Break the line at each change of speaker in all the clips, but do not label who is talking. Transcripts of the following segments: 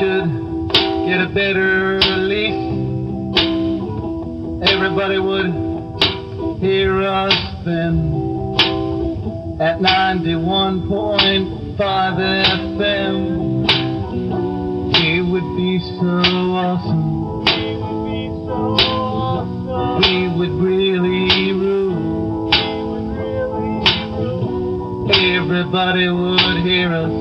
should get a better lease, everybody would hear us then at 91.5 FM. It would be so awesome. We would really rule. Everybody would hear us.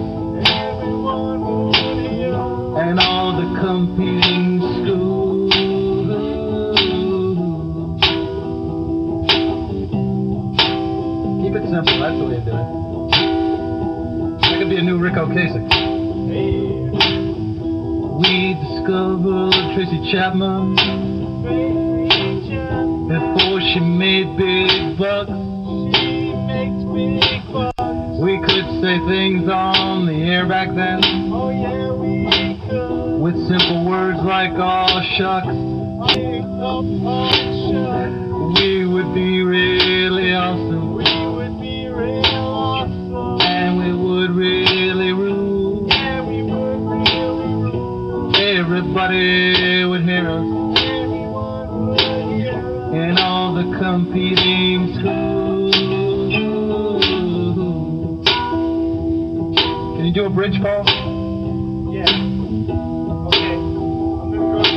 And all the competing schools. Keep it simple, that's the way to do it. That could be a new Rick Ocasek. We discovered Tracy Chapman before she made big bucks. We could say things on the air back then. Oh yeah, we could. With simple words like "aw shucks." We would be really awesome. We would be real awesome. And we would really rule. Yeah, we would really rule. Everybody would hear us. Everyone would hear us. In all the competing schools. Can you do a bridge, Paul?
Yeah. Okay. I'm gonna go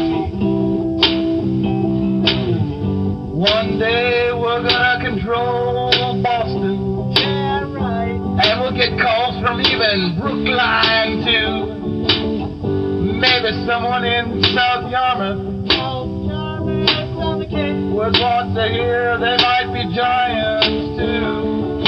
see.
One day we're gonna control Boston.
Yeah, right.
And we'll get calls from even Brookline too. Maybe someone in South Yarmouth would want to hear they might be giants too.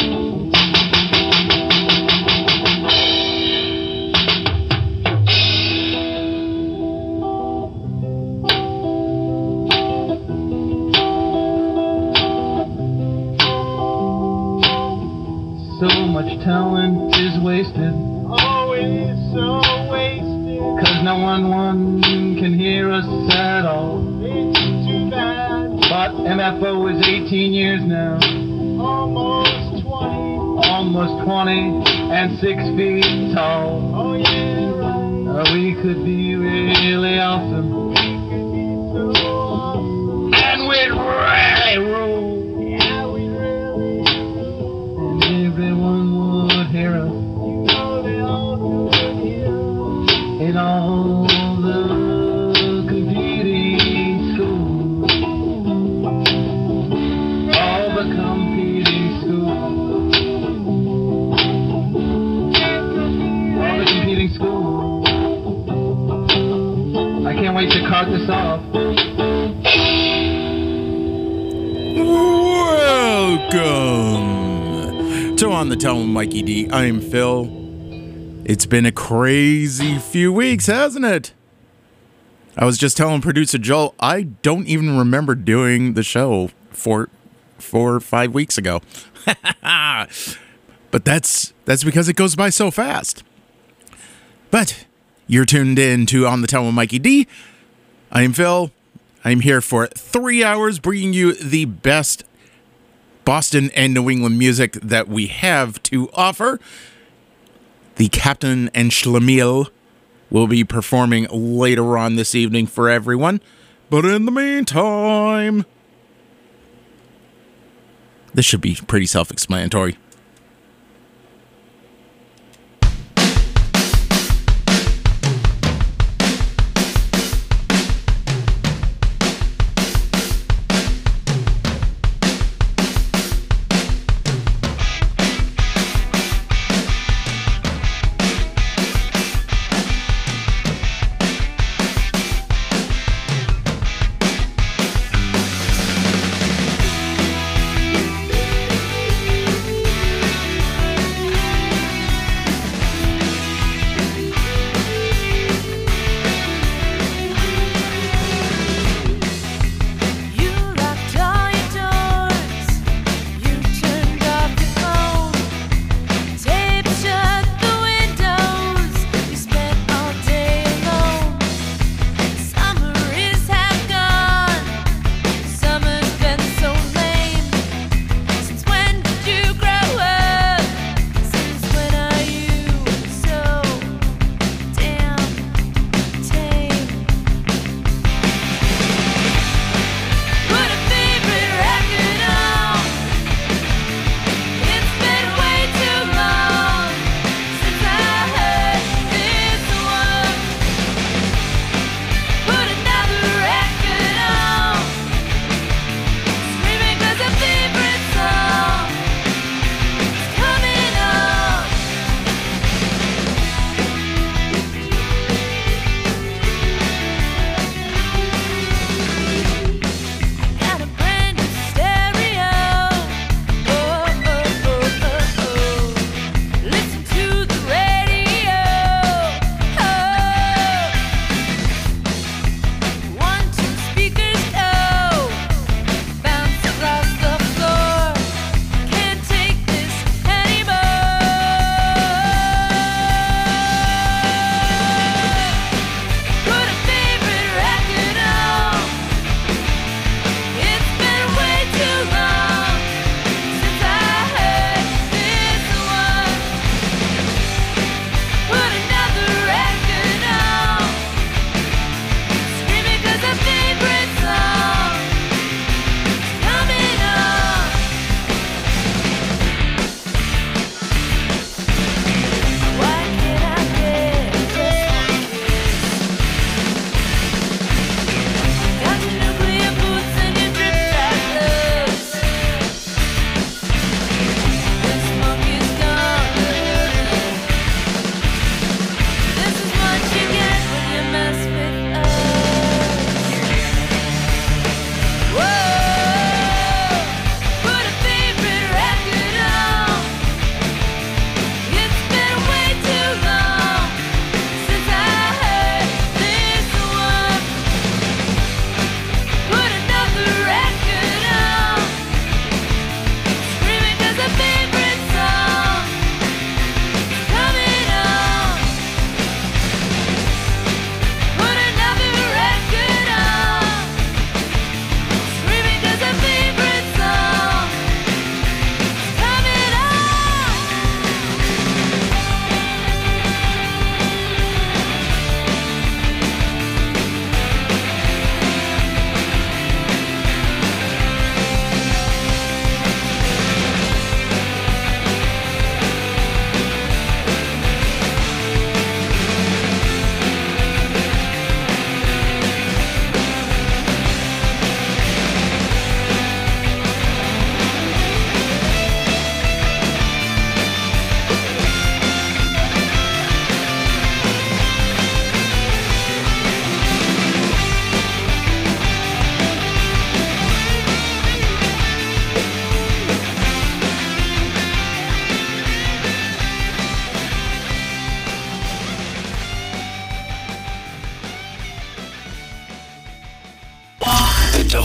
So much talent is wasted.
Oh, it's so wasted.
'Cause no one can hear us at all.
It's too bad.
But MFO is 18 years now.
Almost 20.
Almost 20 and 6 feet tall.
Oh, yeah, right.
We could be really awesome.
We could be so awesome.
And we'd really rule.
Yeah, we'd really rule.
And everyone would hear us.
You know they all would hear us.
In all the competing schools. All the competing schools. All the competing schools. I can't wait to cart this off.
Welcome to On the Town with Mikey D. I'm Phil. It's been a crazy few weeks, hasn't it? I was just telling producer Joel, I don't even remember doing the show 4 or 5 weeks ago. But that's because it goes by so fast. But you're tuned in to On the Town with Mikey D. I'm Phil. I'm here for 3 hours bringing you the best Boston and New England music that we have to offer. The Captain and Schlemiel will be performing later on this evening for everyone. But in the meantime, this should be pretty self-explanatory.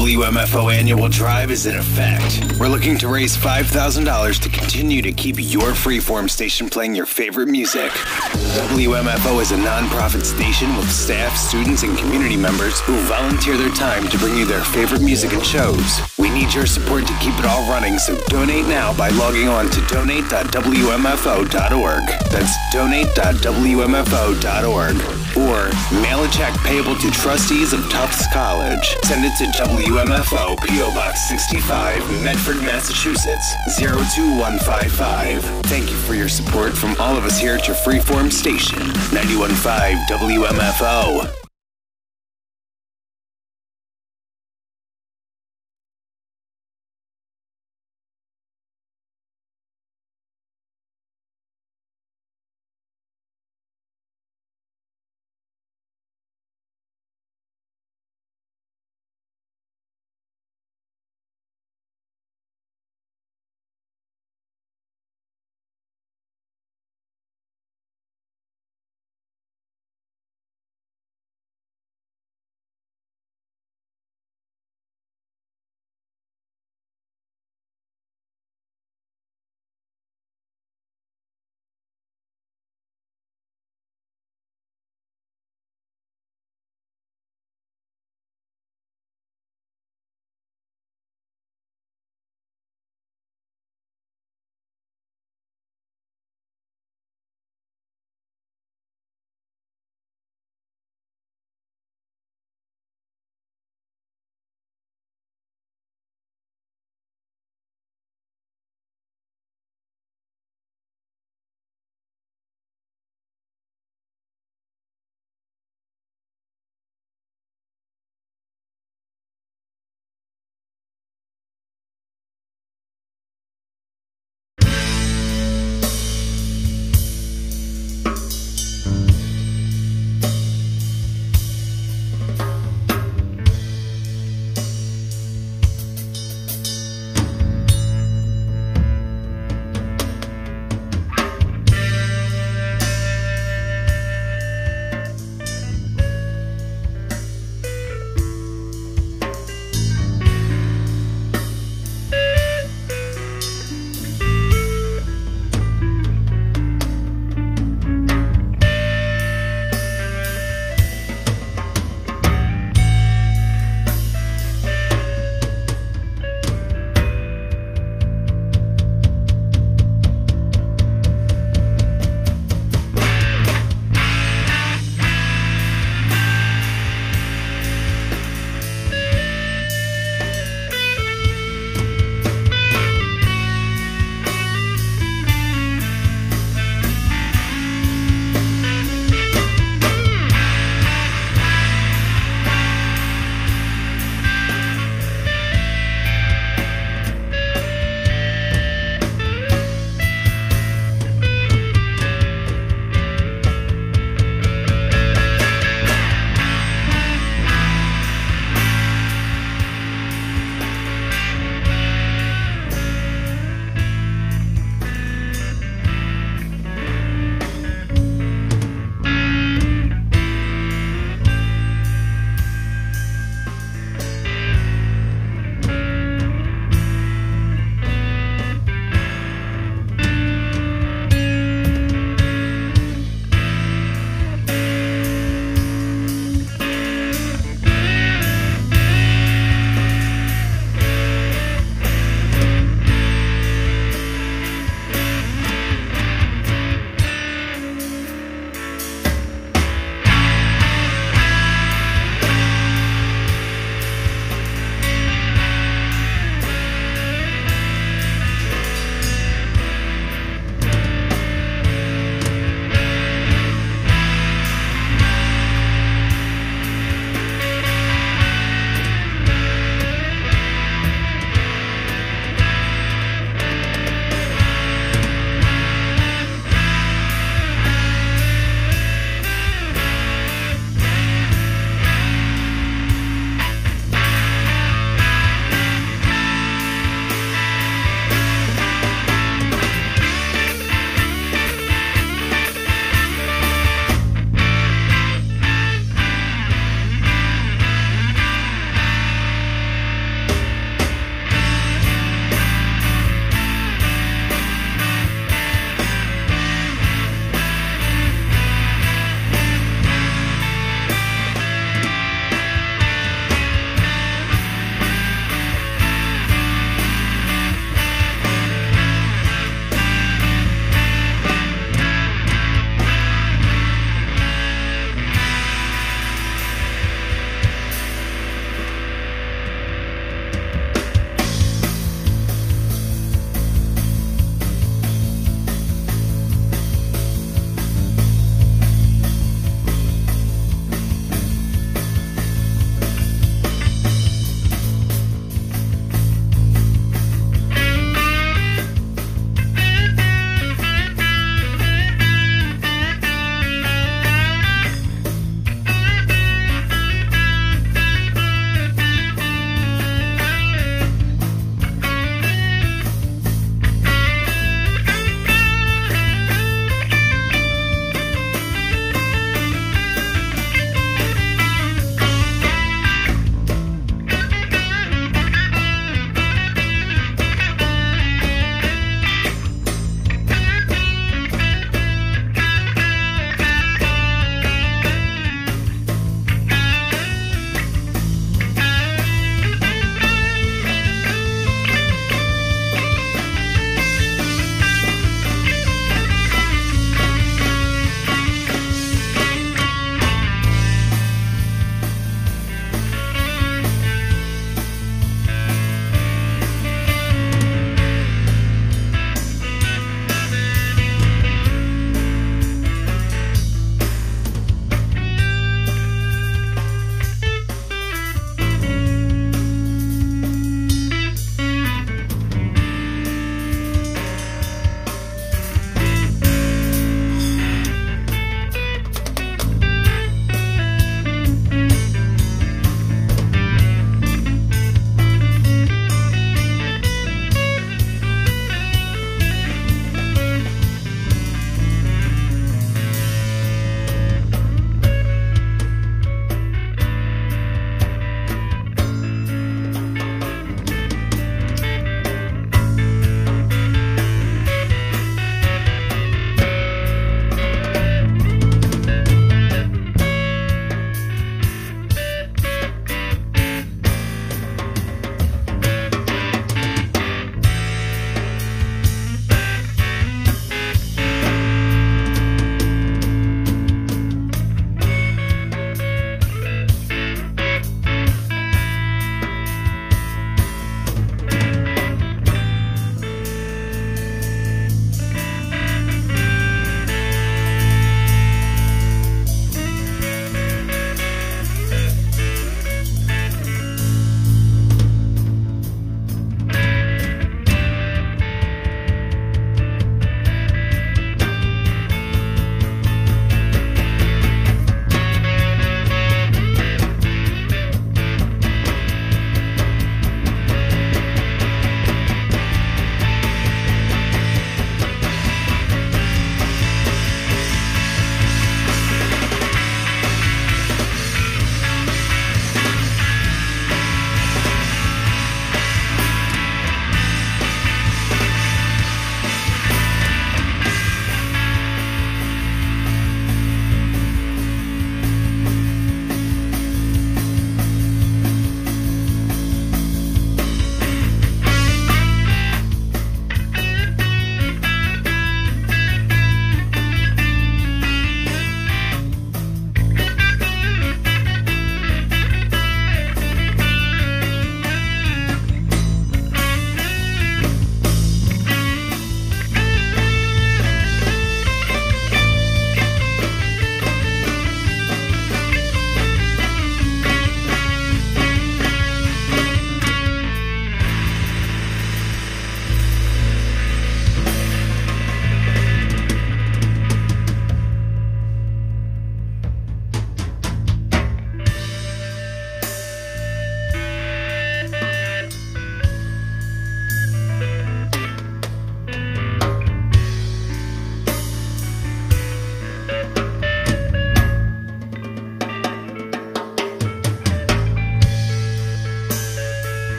WMFO annual drive is in effect. We're looking to raise $5,000 to continue to keep your freeform station playing your favorite music. WMFO is a nonprofit station with staff, students, and community members who volunteer their time to bring you their favorite music and shows. We need your support to keep it all running, so donate now by logging on to donate.wmfo.org. That's donate.wmfo.org. Or mail a check payable to trustees of Tufts College. Send it to WMFO, P.O. Box 65, Medford, Massachusetts, 02155. Thank you for your support from all of us here at your freeform station, 91.5 WMFO.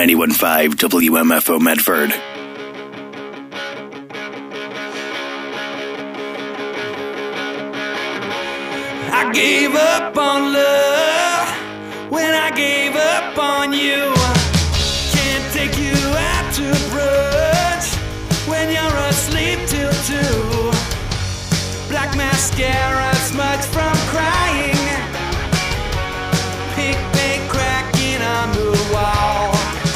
91.5 WMFO Medford.
I gave up on love when I gave up on you. Can't take you out to brunch when you're asleep till 2. Black mascara smudged from crying, pink paint cracking on the wall.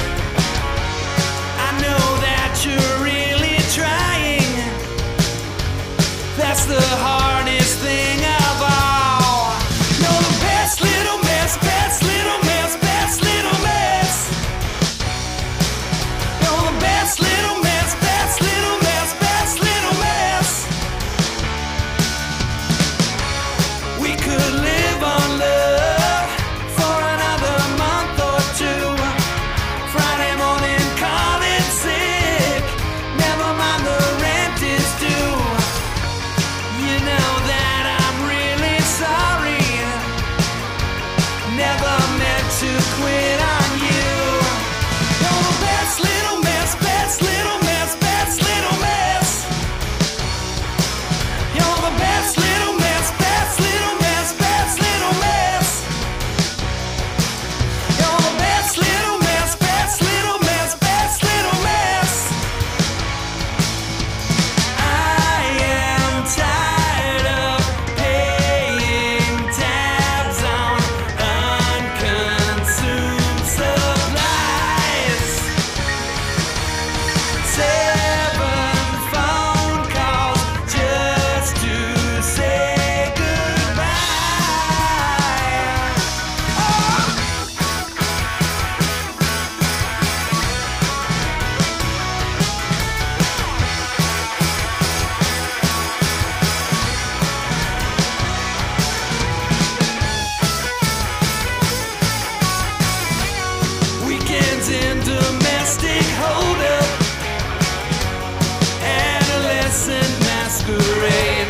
I know that you're really trying. That's the hardest thing of all. You're the best little mess, best little mess, best little mess. You're the best little mess, best little mess, best little mess. We could live on love for another month or 2. Friday morning calling sick, never mind the rent is due. You know that I'm really sorry, never meant to quit on you. You're the best little mess, best little mess, best little mess. You're the best little mess, best little mess, best little mess. You're the best little mess, best little mess, best little mess. I am tired of paying tabs on unconsumed supplies. 7 phone calls just to say goodbye. Weekends in domestic holdup, adolescent masquerade.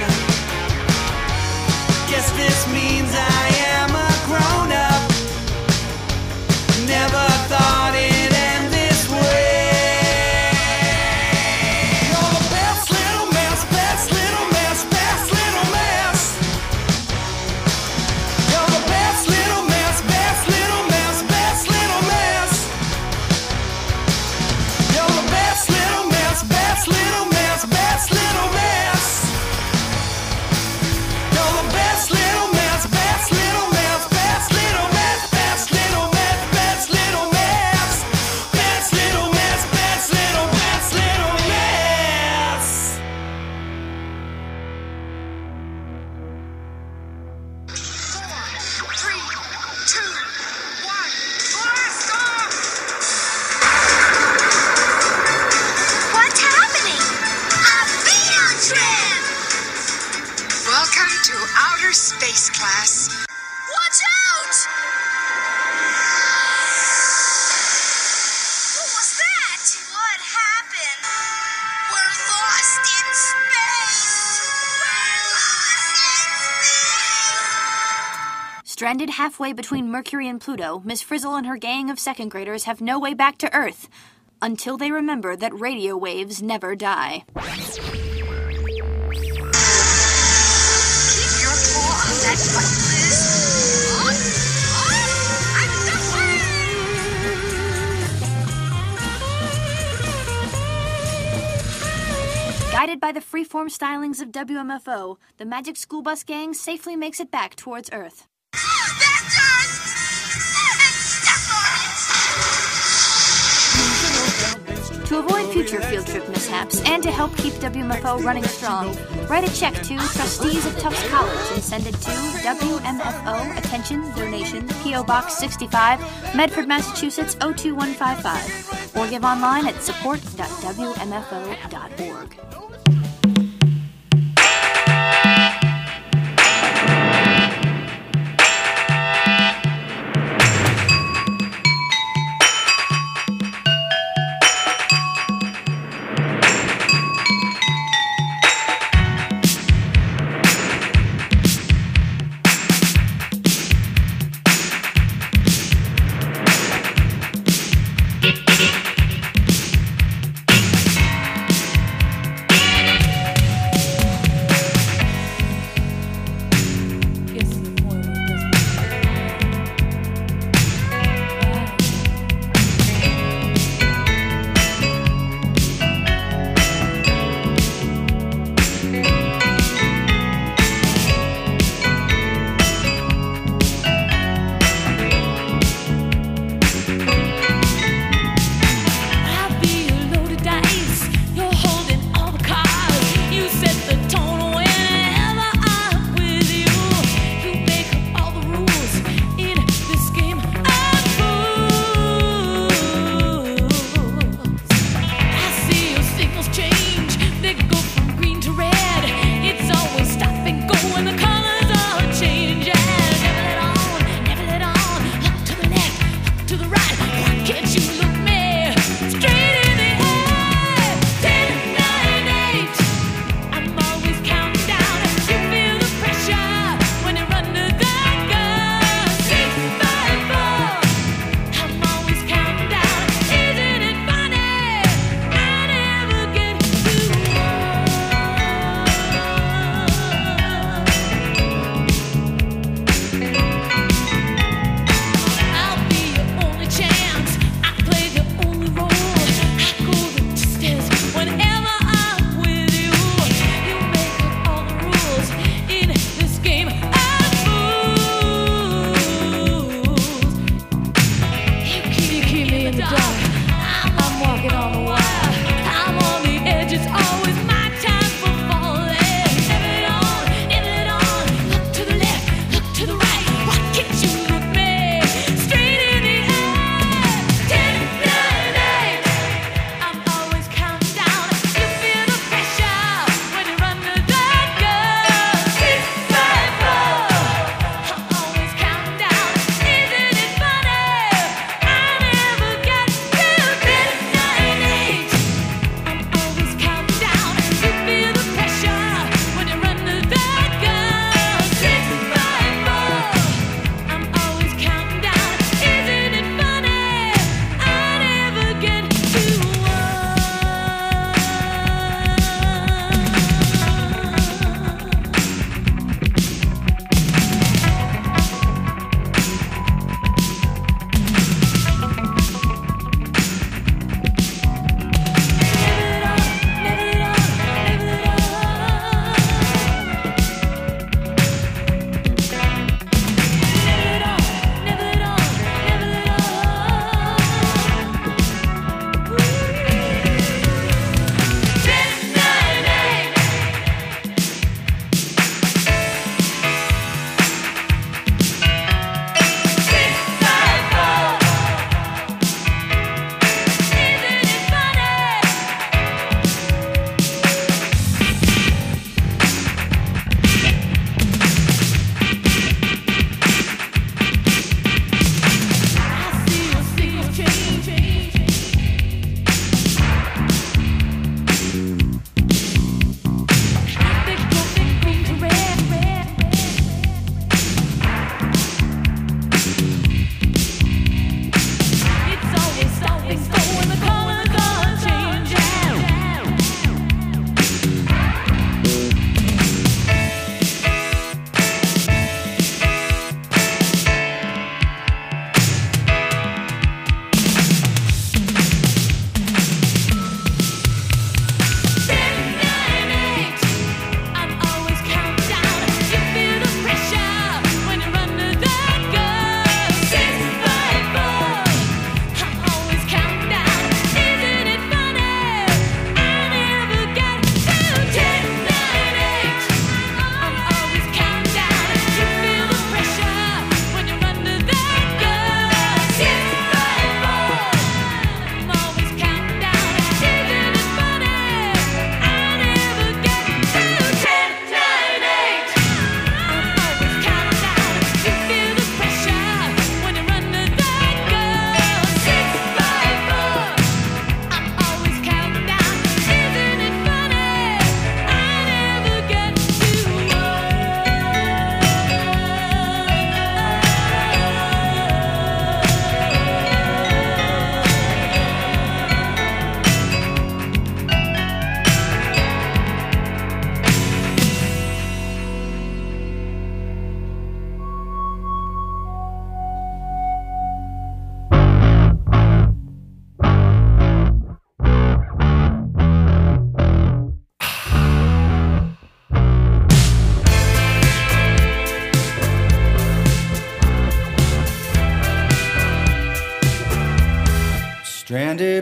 Guess this means I am a grown-up. Never thought it'd end this way. You're the best little mess, best little mess, best little mess. You're the best little mess, best little mess, best little mess. You're the best little mess, best little mess, best little mess. You're the best little mess, best little mess, best little mess, best little mess, best little mess, best little mess, best little mess.
4, 3, 2, 1, blast off! What's happening? A field trip! Welcome to outer space, class. Watch out! What was that? What happened? We're lost in space! We're lost in space!
Stranded halfway between Mercury and Pluto, Miss Frizzle and her gang of second graders have no way back to Earth until they remember that radio waves never die.
Keep your paw on that button, Liz. On, I'm the way!
Guided by the freeform stylings of WMFO, the Magic School Bus Gang safely makes it back towards Earth.
That's Earth! Step on it!
To avoid future field trip mishaps and to help keep WMFO running strong, write a check to trustees of Tufts College and send it to WMFO, attention, donation, P.O. Box 65, Medford, Massachusetts 02155, or give online at support.wmfo.org.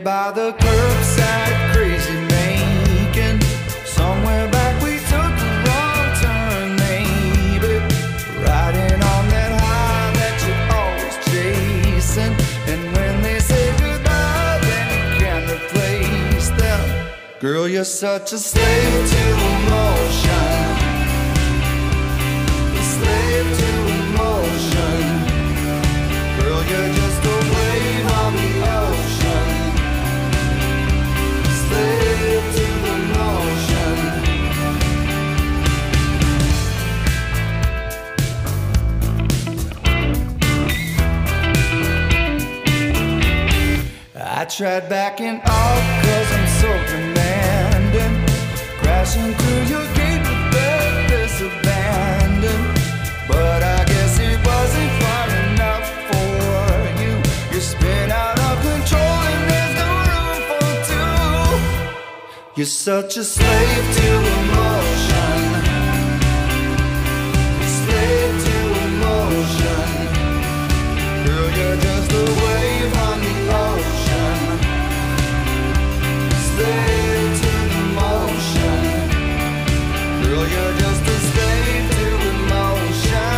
by the curbside crazy making. Somewhere back we took a wrong turn, maybe. Riding on that high that you're always chasing. And when they say goodbye, then you can't replace them. Girl, you're such a slave to emotion. A slave to emotion. Girl, you're just a wave on the ocean. Slave to the motion. I tried backing off cause I'm so demanding. Crashing through your gate with purpose abandoned. But I guess it wasn't far enough for you. You're spin out of control and there's no room for two. You're such a slave to emotion. Slave to emotion. Girl, you're just a wave on the ocean. Slave to emotion. Girl, you're just a slave to emotion.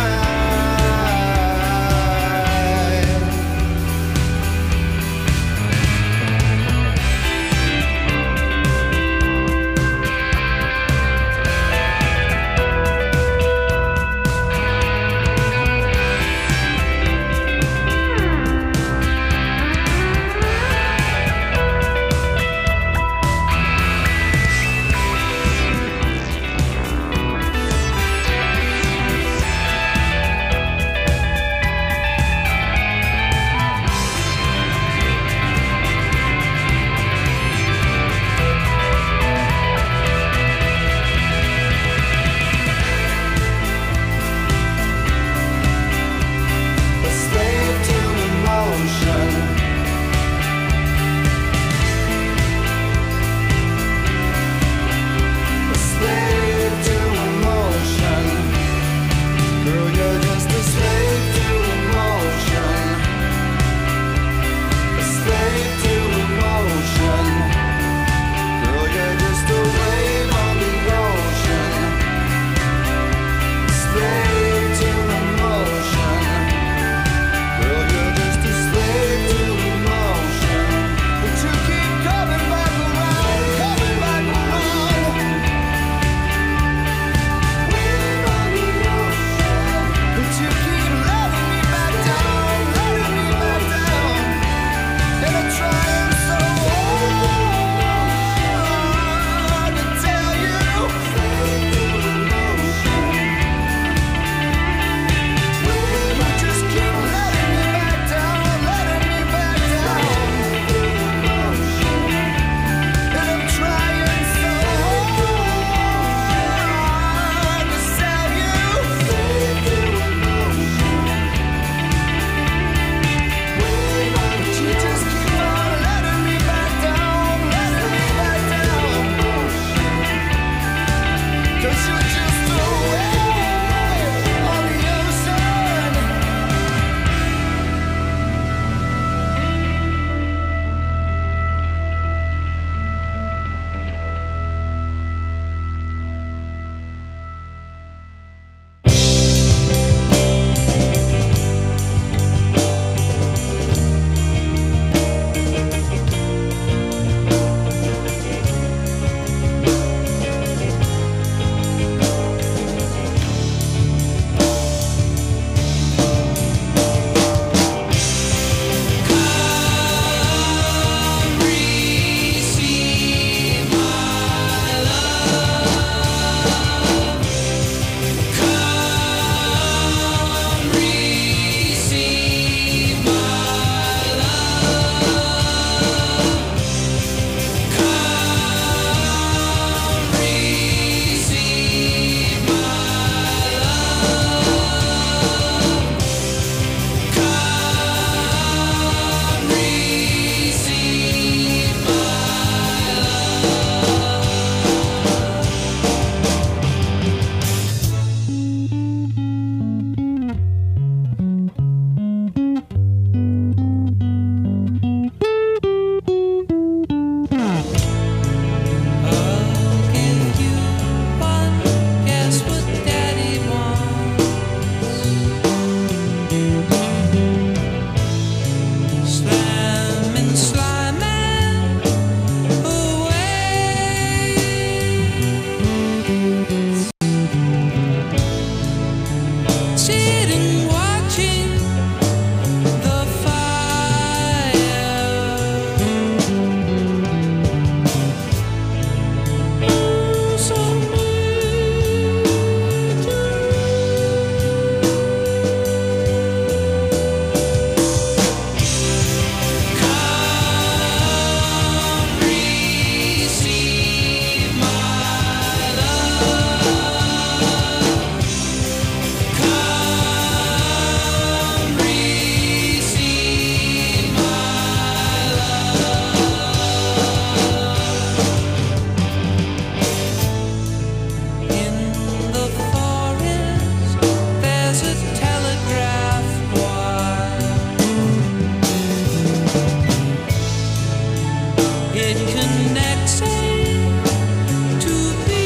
connecting to be.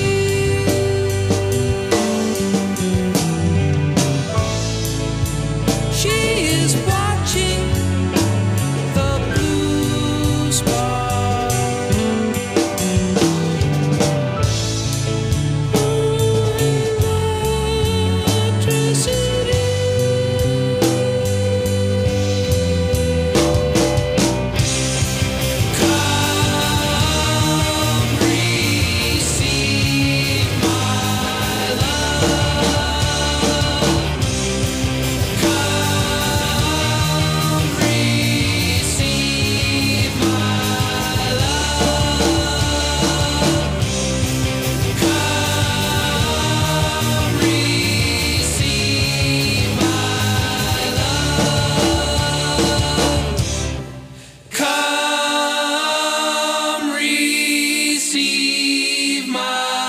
She is watching the blue spark. Electricity. Come receive my love. Come receive my love. Come receive my love. Come receive my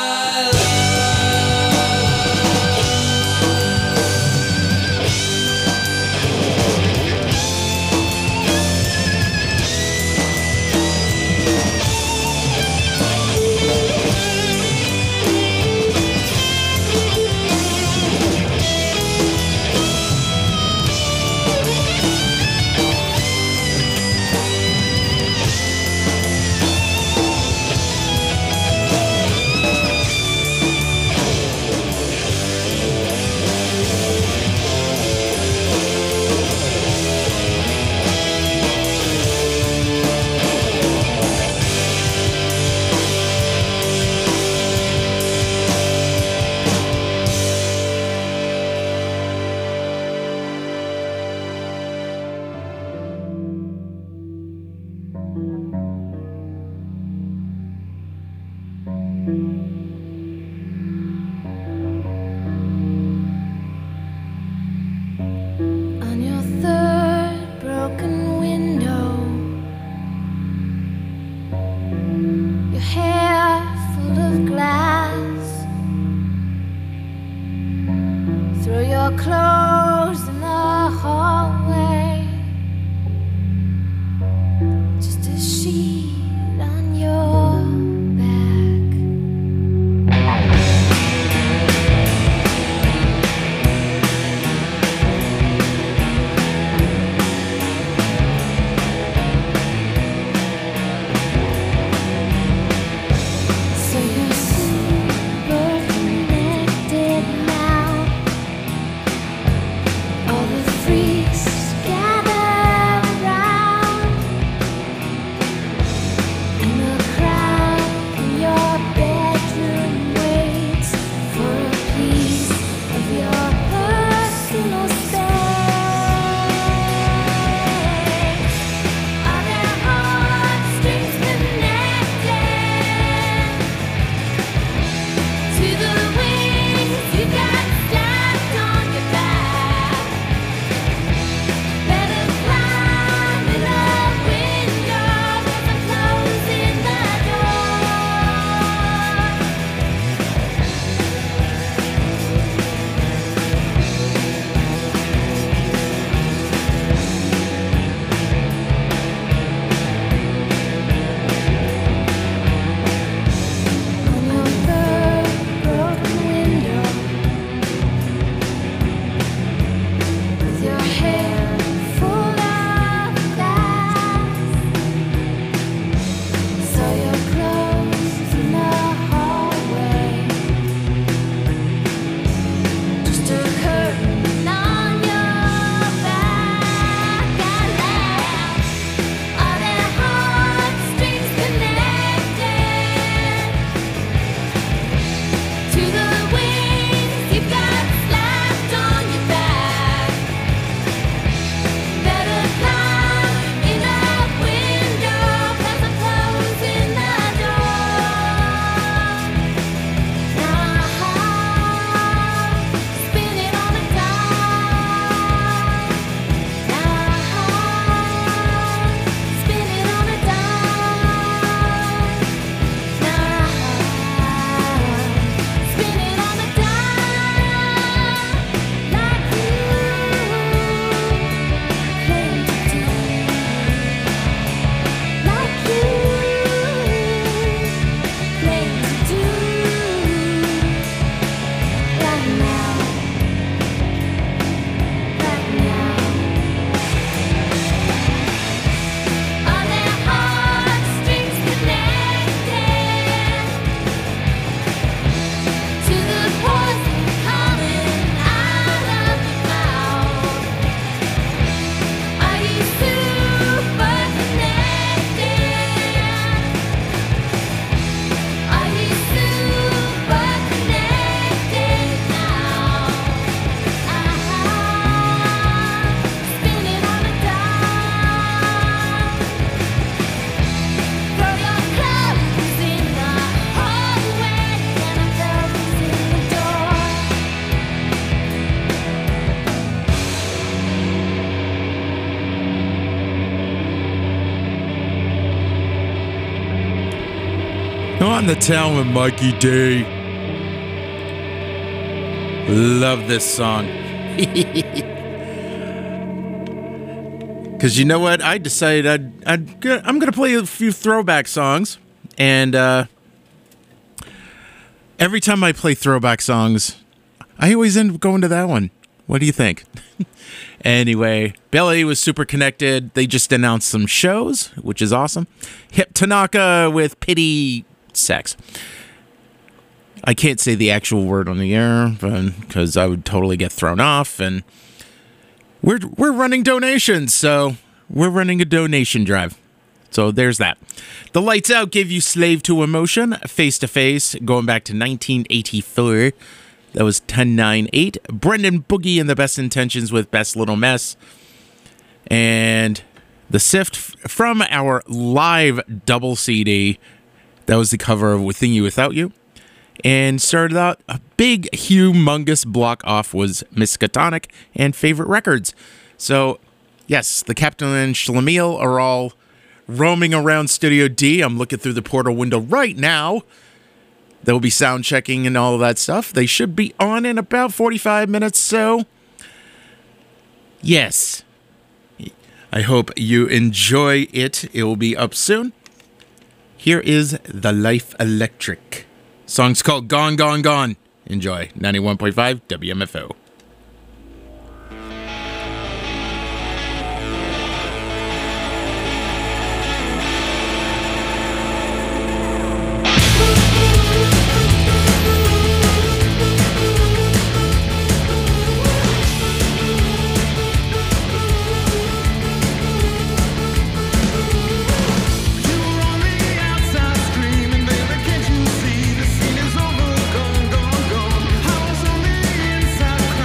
on your third broken window, your hair full of glass, throw your clothes in the hallway, just a sheet on your back.
On the Town with Mikey D. Love this song. Because you know what? I decided I'm going to play a few throwback songs. And every time I play throwback songs, I always end up going to that one. What do you think? Anyway, Belly was super connected. They just announced some shows, which is awesome. Hip Tanaka with Pity Sex. I can't say the actual word on the air because I would totally get thrown off. And we're running donations, so we're running a donation drive. So there's that. The Lights Out gave you Slave to Emotion, Face to Face, going back to 1984. That was 10-9-8. Brendan Boogie and the Best Intentions with Best Little Mess. And the Sift from our live double CD. That was the cover of Within You Without You. And started out a big, humongous block off was Miskatonic and Favorite Records. So, yes, the Captain and Schlemiel are all roaming around Studio D. I'm looking through the portal window right now. They'll be sound checking and all of that stuff. They should be on in about 45 minutes, so yes. I hope you enjoy it. It will be up soon. Here is The Life Electric. Song's called Gone, Gone, Gone. Enjoy. 91.5 WMFO.
Inside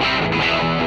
Thank you.